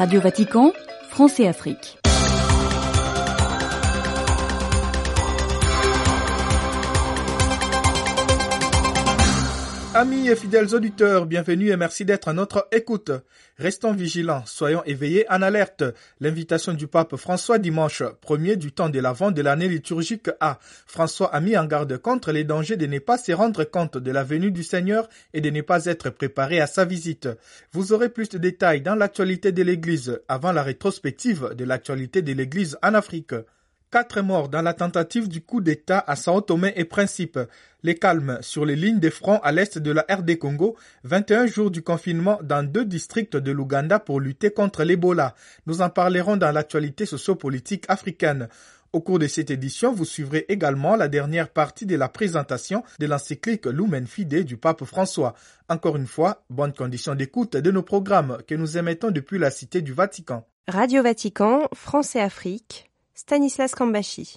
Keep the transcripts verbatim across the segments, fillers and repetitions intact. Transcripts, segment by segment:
Radio Vatican, France et Afrique. Amis et fidèles auditeurs, bienvenue et merci d'être à notre écoute. Restons vigilants, soyons éveillés en alerte. L'invitation du pape François dimanche, premier du temps de l'Avent de l'année liturgique A. François a mis en garde contre les dangers de ne pas se rendre compte de la venue du Seigneur et de ne pas être préparé à sa visite. Vous aurez plus de détails dans l'actualité de l'Église, avant la rétrospective de l'actualité de l'Église en Afrique. Quatre morts dans la tentative du coup d'État à Sao Tomé et Principe. Les calmes sur les lignes de front à l'est de la R D Congo. vingt et un jours du confinement dans deux districts de l'Ouganda pour lutter contre l'Ebola. Nous en parlerons dans l'actualité sociopolitique africaine. Au cours de cette édition, vous suivrez également la dernière partie de la présentation de l'encyclique Lumen Fide du pape François. Encore une fois, bonne condition d'écoute de nos programmes que nous émettons depuis la Cité du Vatican. Radio Vatican, France et Afrique. Stanislas Kambashi.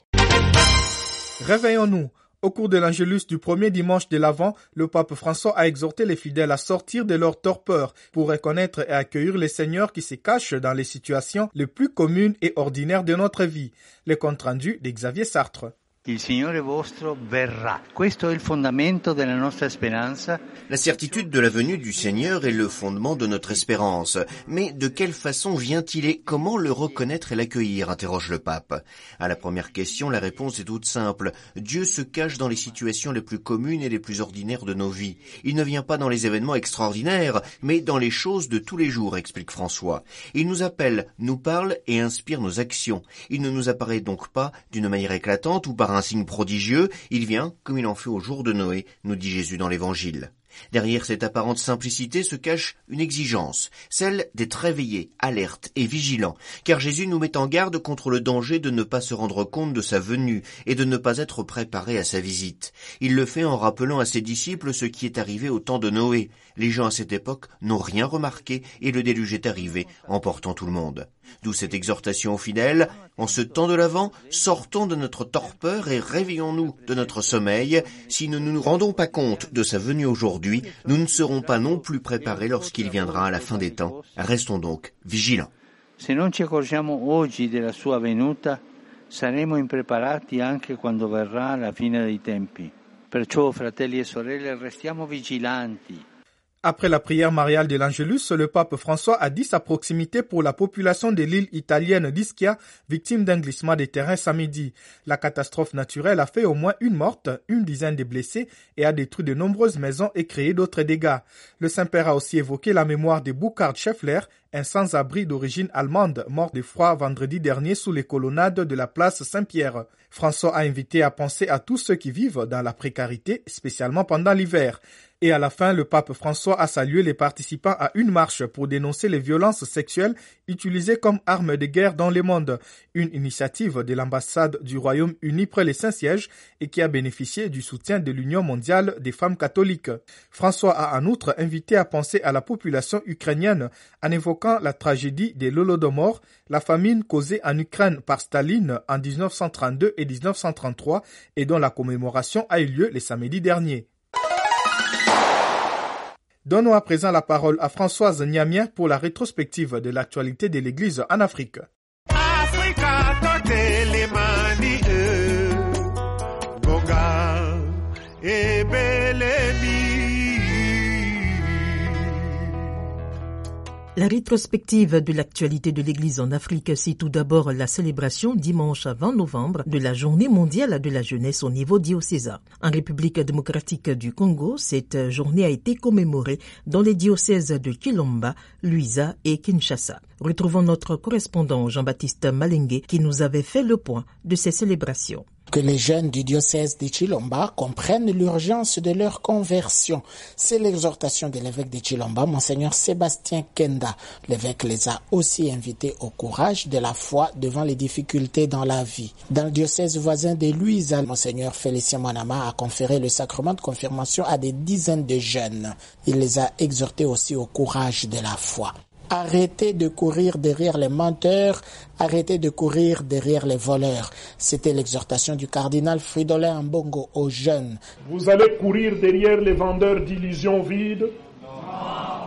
Réveillons-nous. Au cours de l'Angélus du premier dimanche de l'Avent, le pape François a exhorté les fidèles à sortir de leur torpeur pour reconnaître et accueillir le Seigneur qui se cache dans les situations les plus communes et ordinaires de notre vie. Le compte rendu de Xavier Sartre. Il Signore vostro verrà. Questo è il fondamento della nostra speranza. La certitude de la venue du Seigneur est le fondement de notre espérance. Mais de quelle façon vient-il et comment le reconnaître et l'accueillir, interroge le pape. À la première question, la réponse est toute simple. Dieu se cache dans les situations les plus communes et les plus ordinaires de nos vies. Il ne vient pas dans les événements extraordinaires, mais dans les choses de tous les jours, explique François. Il nous appelle, nous parle et inspire nos actions. Il ne nous apparaît donc pas d'une manière éclatante ou par un signe prodigieux, il vient comme il en fait au jour de Noé, nous dit Jésus dans l'Évangile. Derrière cette apparente simplicité se cache une exigence, celle d'être réveillé, alerte et vigilant, car Jésus nous met en garde contre le danger de ne pas se rendre compte de sa venue et de ne pas être préparé à sa visite. Il le fait en rappelant à ses disciples ce qui est arrivé au temps de Noé. Les gens à cette époque n'ont rien remarqué et le déluge est arrivé, emportant tout le monde. D'où cette exhortation aux fidèles, en ce temps de l'Avent, sortons de notre torpeur et réveillons-nous de notre sommeil. Si nous ne nous rendons pas compte de sa venue aujourd'hui, nous ne serons pas non plus préparés lorsqu'il viendra à la fin des temps. Restons donc vigilants. Se non ci accorgiamo oggi della sua venuta, saremo impreparati anche quando verrà la fine dei tempi. Perciò, fratelli e sorelle, restiamo vigilanti. Après la prière mariale de l'Angélus, le pape François a dit sa proximité pour la population de l'île italienne d'Ischia, victime d'un glissement de terrain samedi. La catastrophe naturelle a fait au moins une morte, une dizaine de blessés et a détruit de nombreuses maisons et créé d'autres dégâts. Le Saint-Père a aussi évoqué la mémoire de Burkhard Scheffler, un sans-abri d'origine allemande, mort de froid vendredi dernier sous les colonnades de la place Saint-Pierre. François a invité à penser à tous ceux qui vivent dans la précarité, spécialement pendant l'hiver. Et à la fin, le pape François a salué les participants à une marche pour dénoncer les violences sexuelles utilisées comme armes de guerre dans le monde. Une initiative de l'ambassade du Royaume-Uni près les Saint-Sièges et qui a bénéficié du soutien de l'Union mondiale des femmes catholiques. François a en outre invité à penser à la population ukrainienne en évoquant la tragédie de l'Holodomor, la famine causée en Ukraine par Staline en dix-neuf cent trente-deux et dix-neuf cent trente-trois et dont la commémoration a eu lieu le samedi dernier. Donnons à présent la parole à Françoise Niamien pour la rétrospective de l'actualité de l'Église en Afrique. La rétrospective de l'actualité de l'Église en Afrique, c'est tout d'abord la célébration dimanche vingt novembre de la Journée mondiale de la jeunesse au niveau diocésain. En République démocratique du Congo, cette journée a été commémorée dans les diocèses de Quilomba, Luiza et Kinshasa. Retrouvons notre correspondant Jean-Baptiste Malengue qui nous avait fait le point de ces célébrations. Que les jeunes du diocèse de Chilomba comprennent l'urgence de leur conversion. C'est l'exhortation de l'évêque de Chilomba, Monseigneur Sébastien Kenda. L'évêque les a aussi invités au courage de la foi devant les difficultés dans la vie. Dans le diocèse voisin de Luiza, Monseigneur Félicien Manama a conféré le sacrement de confirmation à des dizaines de jeunes. Il les a exhortés aussi au courage de la foi. Arrêtez de courir derrière les menteurs, arrêtez de courir derrière les voleurs. C'était l'exhortation du cardinal Fridolin Ambongo aux jeunes. Vous allez courir derrière les vendeurs d'illusions vides?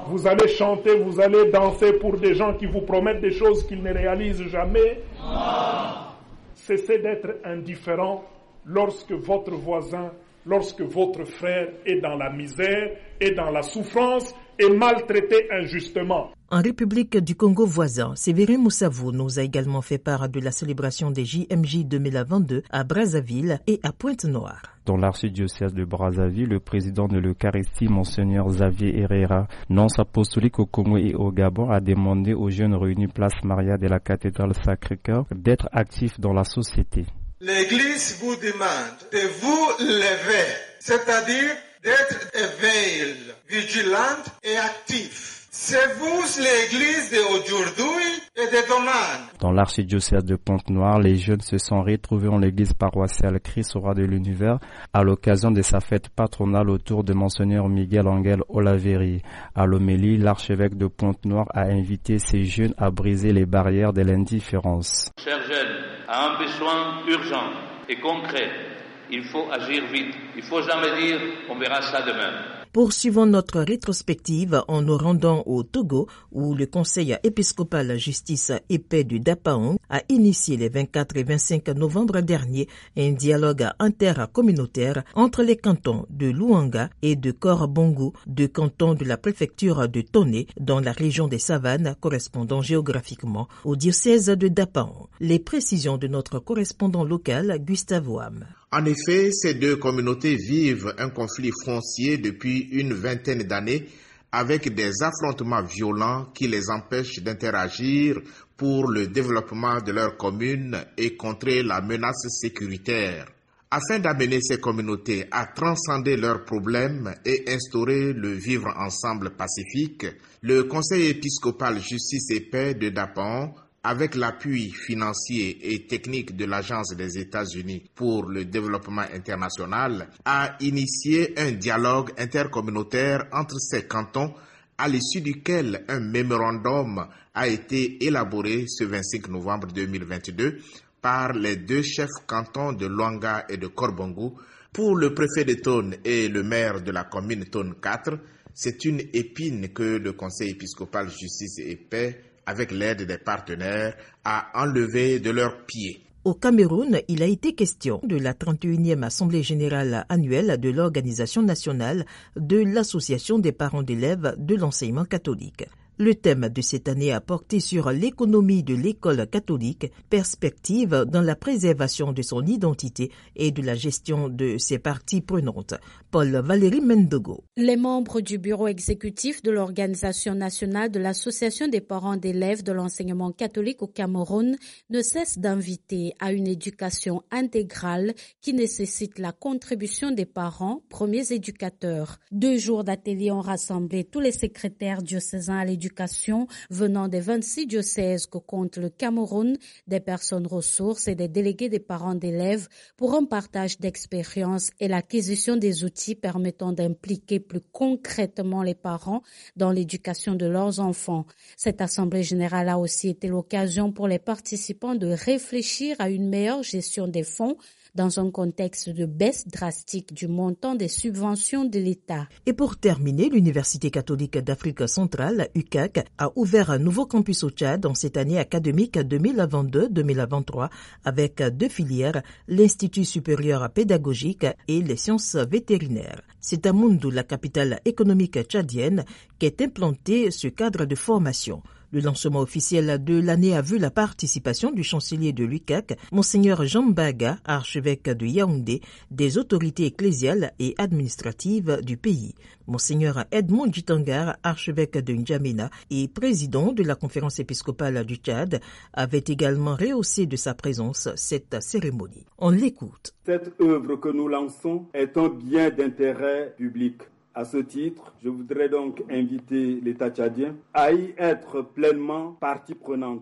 Vous allez chanter, vous allez danser pour des gens qui vous promettent des choses qu'ils ne réalisent jamais. Non. Cessez d'être indifférent lorsque votre voisin, lorsque votre frère est dans la misère, est dans la souffrance et maltraité injustement. En République du Congo voisin, Séverin Moussavou nous a également fait part de la célébration des J M J deux mille vingt-deux à Brazzaville et à Pointe-Noire. Dans l'archidiocèse de Brazzaville, le président de l'Eucharistie, Monseigneur Xavier Herrera, nonce apostolique au Congo et au Gabon, a demandé aux jeunes réunis place Maria de la cathédrale Sacré-Cœur d'être actifs dans la société. L'Église vous demande de vous lever, c'est-à-dire d'être éveillé, vigilante et actif. C'est vous l'Église d'aujourd'hui et de demain. Dans l'archidiocèse de Pointe-Noire, les jeunes se sont retrouvés en l'église paroissiale Christ au roi de l'univers à l'occasion de sa fête patronale autour de Monseigneur Miguel Angel Olaveri. À l'homélie, l'archevêque de Pointe-Noire a invité ces jeunes à briser les barrières de l'indifférence. Chers jeunes, à un besoin urgent et concret, il faut agir vite. Il ne faut jamais dire « on verra ça demain ». Poursuivons notre rétrospective en nous rendant au Togo où le Conseil épiscopal justice et paix du Dapaong a initié les vingt-quatre et vingt-cinq novembre dernier un dialogue intercommunautaire entre les cantons de Luanga et de Korbongo, deux cantons de la préfecture de Toné dans la région des Savanes correspondant géographiquement au diocèse de Dapaong. Les précisions de notre correspondant local Gustave Wam. En effet, ces deux communautés vivent un conflit foncier depuis une vingtaine d'années avec des affrontements violents qui les empêchent d'interagir pour le développement de leur commune et contrer la menace sécuritaire. Afin d'amener ces communautés à transcender leurs problèmes et instaurer le vivre ensemble pacifique, le Conseil épiscopal Justice et Paix de Dapaong, avec l'appui financier et technique de l'Agence des États-Unis pour le développement international, a initié un dialogue intercommunautaire entre ces cantons à l'issue duquel un mémorandum a été élaboré ce vingt-cinq novembre deux mille vingt-deux par les deux chefs cantons de Luanga et de Korbongo. Pour le préfet de Tone et le maire de la commune Tone quatre, c'est une épine que le Conseil épiscopal Justice et Paix, avec l'aide des partenaires, à enlever de leurs pieds. Au Cameroun, il a été question de la trente et unième Assemblée générale annuelle de l'Organisation nationale de l'Association des parents d'élèves de l'enseignement catholique. Le thème de cette année a porté sur l'économie de l'école catholique, perspective dans la préservation de son identité et de la gestion de ses parties prenantes. Paul-Valérie Mendogo. Les membres du bureau exécutif de l'Organisation nationale de l'Association des parents d'élèves de l'enseignement catholique au Cameroun ne cessent d'inviter à une éducation intégrale qui nécessite la contribution des parents, premiers éducateurs. Deux jours d'ateliers ont rassemblé tous les secrétaires diocésains à l'éducation venant des vingt-six diocèses que compte le Cameroun, des personnes ressources et des délégués des parents d'élèves pour un partage d'expériences et l'acquisition des outils permettant d'impliquer plus concrètement les parents dans l'éducation de leurs enfants. Cette assemblée générale a aussi été l'occasion pour les participants de réfléchir à une meilleure gestion des fonds dans un contexte de baisse drastique du montant des subventions de l'État. Et pour terminer, l'Université catholique d'Afrique centrale, U C A C, a ouvert un nouveau campus au Tchad dans cette année académique deux mille vingt-deux deux mille vingt-trois avec deux filières, l'Institut supérieur pédagogique et les sciences vétérinaires. C'est à Moundou, la capitale économique tchadienne, qu'est implanté ce cadre de formation. Le lancement officiel de l'année a vu la participation du chancelier de l'U C A C, Monseigneur Jean Mbaga, archevêque de Yaoundé, des autorités ecclésiales et administratives du pays. Monseigneur Edmond Djitangar, archevêque de N'Djamena et président de la conférence épiscopale du Tchad, avait également rehaussé de sa présence cette cérémonie. On l'écoute. Cette œuvre que nous lançons est un bien d'intérêt public. À ce titre, je voudrais donc inviter l'État tchadien à y être pleinement partie prenante.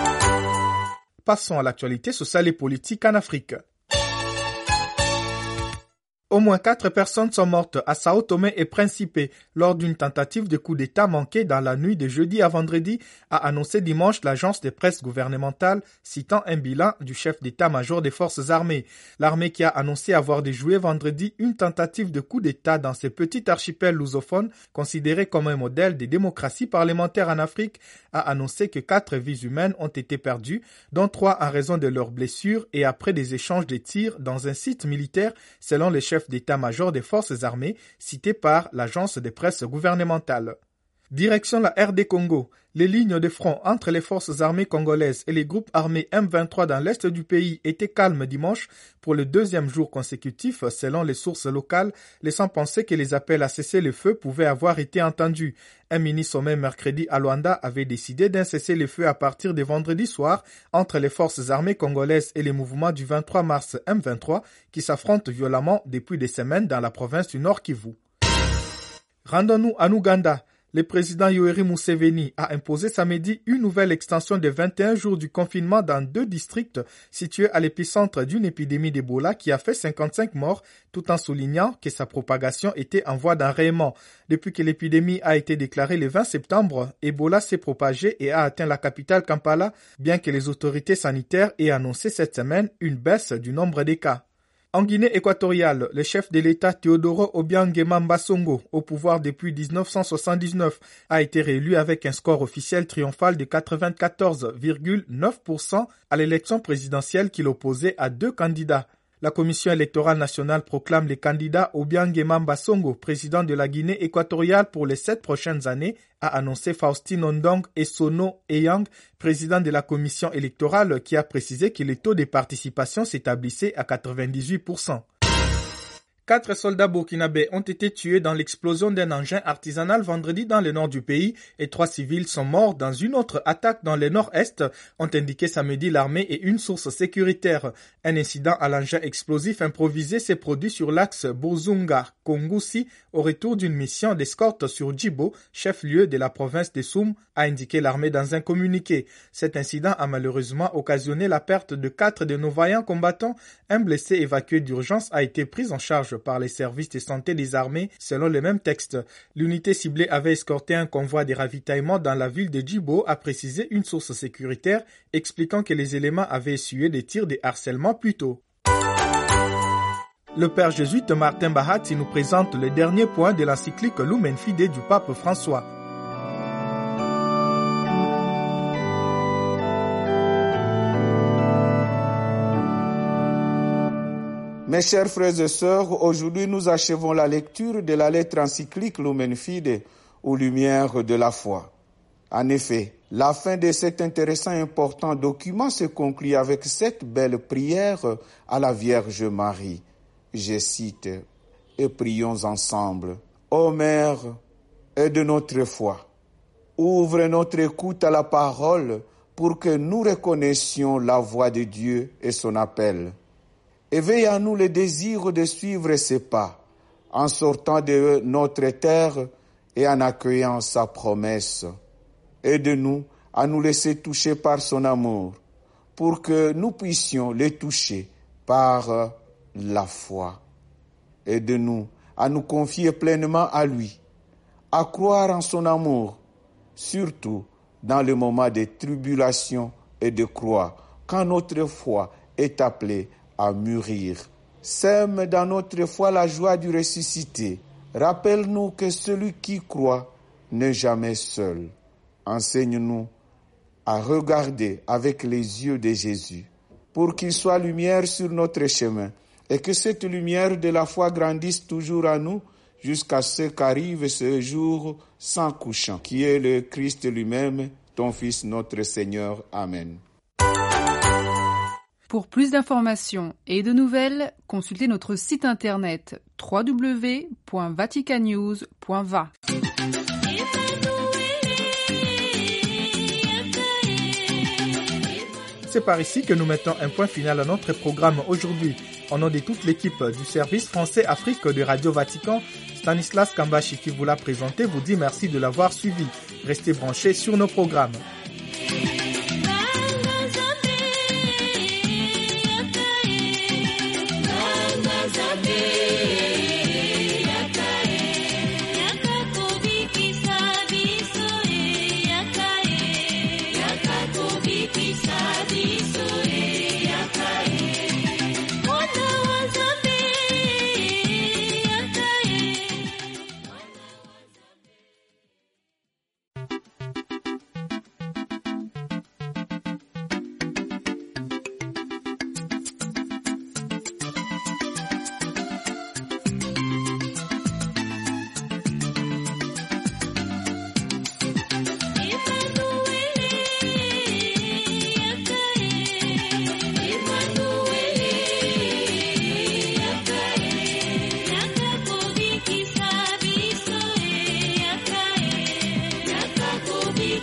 Passons à l'actualité sociale et politique en Afrique. Au moins quatre personnes sont mortes à Sao Tomé et Principe lors d'une tentative de coup d'État manquée dans la nuit de jeudi à vendredi, a annoncé dimanche l'agence de presse gouvernementale, citant un bilan du chef d'état-major des forces armées. L'armée qui a annoncé avoir déjoué vendredi une tentative de coup d'État dans ce petit archipel lusophone, considéré comme un modèle de démocratie parlementaire en Afrique, a annoncé que quatre vies humaines ont été perdues, dont trois en raison de leurs blessures et après des échanges de tirs dans un site militaire, selon le chef d'état-major des forces armées, cité par l'agence de presse gouvernementale. Direction la R D Congo. Les lignes de front entre les forces armées congolaises et les groupes armés M vingt-trois dans l'est du pays étaient calmes dimanche pour le deuxième jour consécutif, selon les sources locales, laissant penser que les appels à cesser le feu pouvaient avoir été entendus. Un mini-sommet mercredi à Luanda avait décidé d'un cessez-le-feu à partir de vendredi soir entre les forces armées congolaises et les mouvements du vingt-trois mars M vingt-trois qui s'affrontent violemment depuis des semaines dans la province du Nord Kivu. Rendons-nous en Ouganda. Le président Yoweri Museveni a imposé samedi une nouvelle extension de vingt et un jours du confinement dans deux districts situés à l'épicentre d'une épidémie d'Ebola qui a fait cinquante-cinq morts, tout en soulignant que sa propagation était en voie d'enrayement. Depuis que l'épidémie a été déclarée le vingt septembre, Ebola s'est propagé et a atteint la capitale Kampala, bien que les autorités sanitaires aient annoncé cette semaine une baisse du nombre des cas. En Guinée équatoriale, le chef de l'État Teodoro Obiang Mbasongo, au pouvoir depuis dix-neuf cent soixante-dix-neuf, a été réélu avec un score officiel triomphal de quatre-vingt-quatorze virgule neuf pour cent à l'élection présidentielle qui l'opposait à deux candidats. La Commission électorale nationale proclame les candidats Obiang Mbasongo, président de la Guinée équatoriale pour les sept prochaines années, a annoncé Faustin Ondong Essono Eyang, président de la commission électorale, qui a précisé que le taux de participation s'établissait à quatre-vingt-dix-huit pour cent. Quatre soldats burkinabés ont été tués dans l'explosion d'un engin artisanal vendredi dans le nord du pays et trois civils sont morts dans une autre attaque dans le nord-est, ont indiqué samedi l'armée et une source sécuritaire. Un incident à l'engin explosif improvisé s'est produit sur l'axe Bozunga-Kongoussi au retour d'une mission d'escorte sur Djibo, chef-lieu de la province de Soum, a indiqué l'armée dans un communiqué. Cet incident a malheureusement occasionné la perte de quatre de nos vaillants combattants. Un blessé évacué d'urgence a été pris en charge par les services de santé des armées, selon le même texte. L'unité ciblée avait escorté un convoi de ravitaillement dans la ville de Djibo, a précisé une source sécuritaire, expliquant que les éléments avaient essuyé des tirs de harcèlement plus tôt. Le père jésuite Martin Bahati nous présente le dernier point de l'encyclique Lumen Fide du pape François. Mes chers frères et sœurs, aujourd'hui nous achevons la lecture de la lettre encyclique Lumen Fide, aux lumières de la foi. En effet, la fin de cet intéressant et important document se conclut avec cette belle prière à la Vierge Marie. Je cite, et prions ensemble. Ô Mère, aide notre foi, ouvre notre écoute à la parole pour que nous reconnaissions la voix de Dieu et son appel. Éveille à nous le désir de suivre ses pas, en sortant de notre terre et en accueillant sa promesse. Aide-nous à nous laisser toucher par son amour, pour que nous puissions le toucher par la foi. Aide-nous à nous confier pleinement à lui, à croire en son amour, surtout dans les moments de tribulation et de croix, quand notre foi est appelée à mûrir. Sème dans notre foi la joie du ressuscité. Rappelle-nous que celui qui croit n'est jamais seul. Enseigne-nous à regarder avec les yeux de Jésus, pour qu'il soit lumière sur notre chemin, et que cette lumière de la foi grandisse toujours à nous, jusqu'à ce qu'arrive ce jour sans couchant, qui est le Christ lui-même, ton Fils notre Seigneur. Amen. Pour plus d'informations et de nouvelles, consultez notre site internet w w w point vaticanews point v a. C'est par ici que nous mettons un point final à notre programme aujourd'hui. Au nom de toute l'équipe du service français Afrique de Radio Vatican, Stanislas Kambashi qui vous l'a présenté vous dit merci de l'avoir suivi. Restez branchés sur nos programmes. Zambi.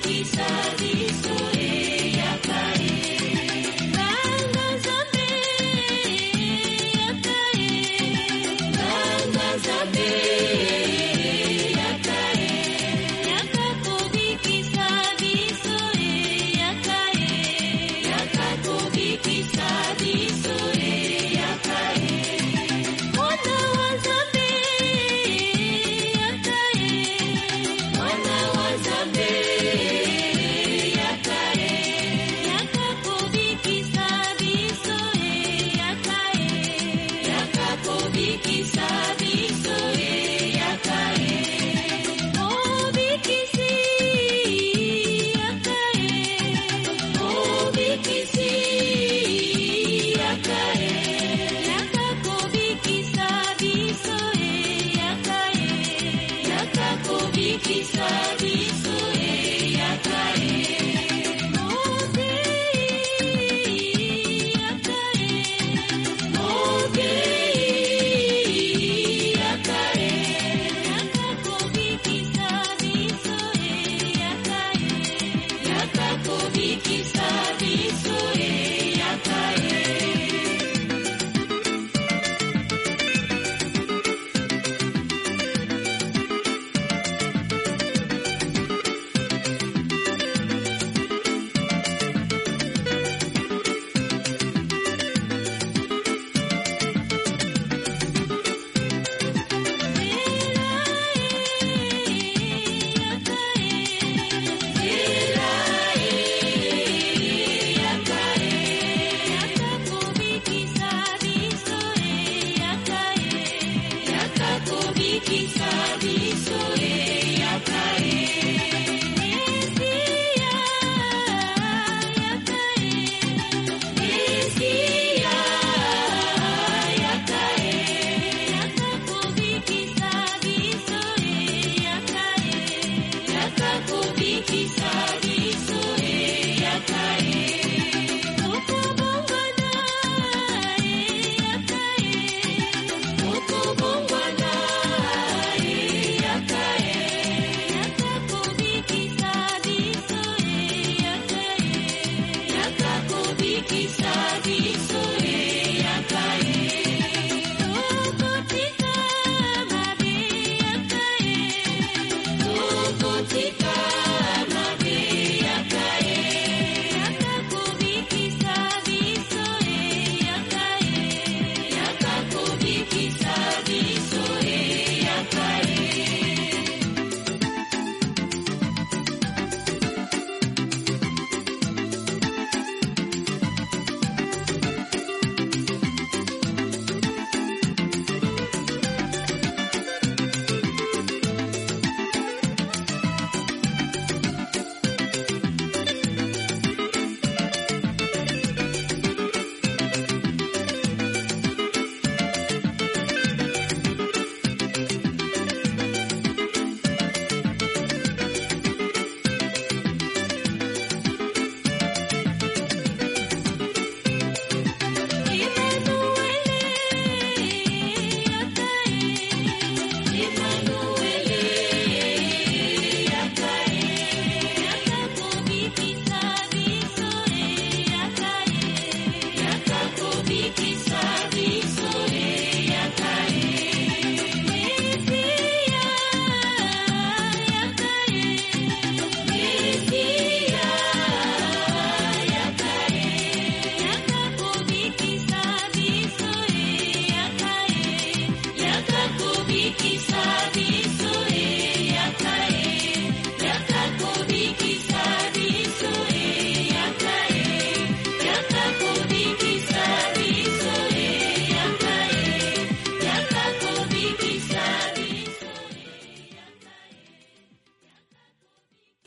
Peace.